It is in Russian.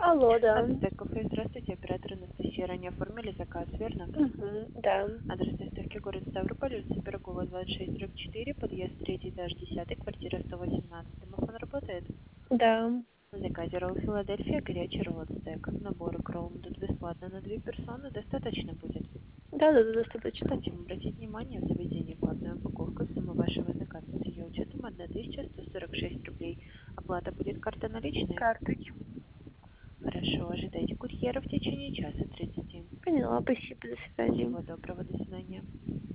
Алло, да. Азтек кафе, здравствуйте, оператор Анастасия. Ранее оформили заказ, верно? Да. Адрес доставки город Ставрополь, улица Пирогова, 26/4, подъезд 3 этаж 10, квартира 118. Домофон работает? Да. В заказе ролл Филадельфия, горячий ролл Азтек. Наборы к роллам идут бесплатно на 2 персоны, достаточно будет. Да-да-да, достаточно. Хотим обратить внимание, в заведении платная упаковка, сумма вашего заказа с ее учетом 1146 рублей. Оплата будет карта наличная? Картой. Хорошо, ожидайте курьера в течение часа 30. Поняла, спасибо, до свидания. Всего доброго, до свидания.